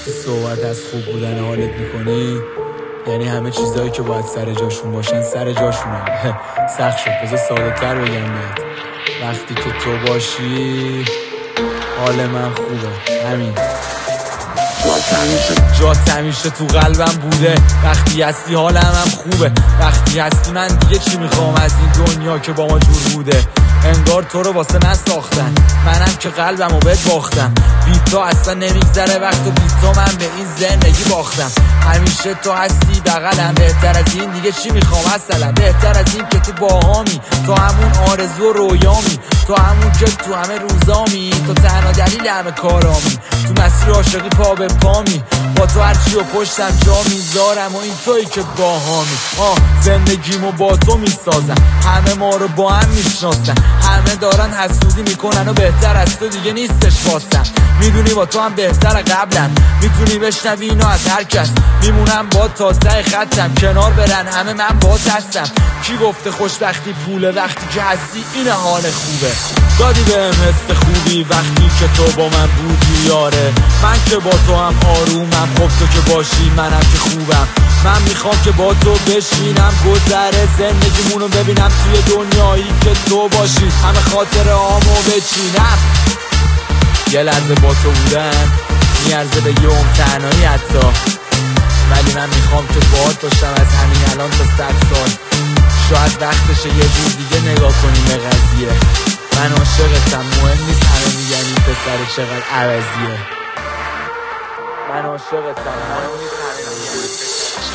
وقتی صحبت از خوب بودن حالت میکنی یعنی همه چیزایی که باید سر جاشون باشن سر جاشونن. سخت شد بذار ساده تر بگم بهت، وقتی که تو باشی حال من خوبه. همین جات همیشه تو قلبم بوده، وقتی هستی حالم هم خوبه. وقتی هستی من دیگه چی میخوام از این دنیا که با ما جور بوده. انگار تو رو واسه من ساختن، منم که قلبم رو بهت باختم. بی تو اصلا نمیگذره وقت و بی تو من به این زندگی باختم. همیشه تو هستی بغلم، بهتر از این دیگه چی میخوام اصلا. بهتر از این که تو باهامی، تو همون آرزو و رویامی، تو همون که تو همه روزامی، تو تنها دلیل همه کارامی. تو مسیر عاشقی پا به پامی، با تو هرچی و پشتم جا میذارم و این تویی که باهامی. زندگیمو با تو میسازم، همه ما رو با هم میشناسن. همه دارن حسودی میکنن و بهتر از تو دیگه نیستش واسم. میدونی با تو هم بهتر قبلم، میتونی بشنوی اینو از هر کس. میمونم با تا ته خطم، کنار برن همه من با هستم. کی گفته خوشبختی پوله؟ وقتی که هستی این حال خوبه. دادی بهم حس خوبی وقتی که تو با من بودی یاره. من که با تو هم آرومم، خب تو که باشی منم که خوبم. من میخوام که با تو بشینم گذره زندگیمونو ببینم توی دنیایی که تو باشی. همه خاطره هامو بچینم، یه لحظه با تو بودن میارزه به یوم تنهایی حتی. ولی من میخوام که باهات باشم از همین الان تا 100 سال. شاید وقتشه یه جور دیگه نگاه کنیم به قضیه. من عاشقتم، مهم نیست همه میگن این پسر چقدر عوضیه. من عاشقتم، مهم نیست همه میگن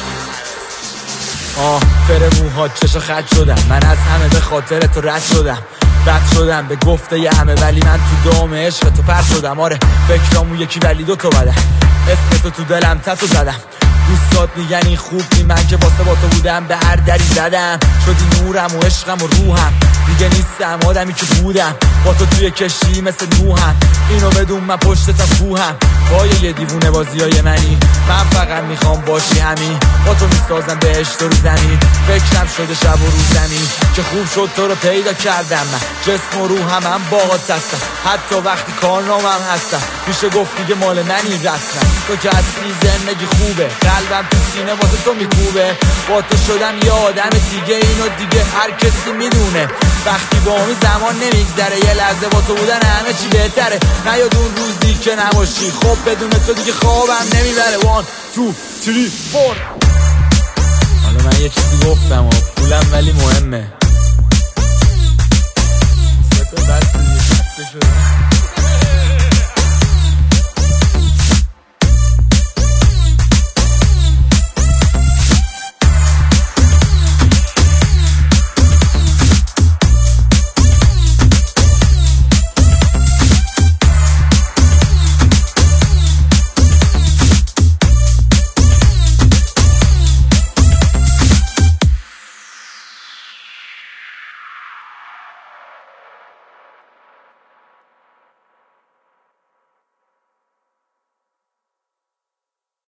فر موهات چشا خط شدم. من از همه به خاطر تو رد شدم به گفته ی همه، ولی من تو دام عشق تو پر شدم. آره فکرامو یکی ولی دو تا بدم، اسم تو دلم تتو زدم. دوستات میگن این خوب نی، من که واسه با تو بودم به هر دری زدم. شدی نورم و عشقم و روحم، دیگه نیستم آدمی که بودم. با تو توی کشتی مثل نوحم، اینو بدون من پشتتم کوهم. پای یه دیوونه بازیای منی، من فقط میخوام باشی همین. با تو میسازم بهشت رو زمین، فکرم شده شب و روز زمین. که خوب شد تو رو پیدا کردم، من جسم و روحم هم باهات هستم. حتی وقتی کارنامم هستم میشه گفت دیگه مال منی رسم. تو که هستی زندگی خوبه، قلبم تو سینه واسه تو میکوبه. با تو شدم یه آدم دیگه، اینو دیگه هر کسی میدونه. وقتی با می زمان نمیگذره، یه لحظه با تو بودن همه چی بهتره. نیاد اون روزی که نباشی، خب بدون تو دیگه خوابم نمیبره. 1 2 3 4. حالا من یه چیزی گفتم پولم ولی مهمه. بس شده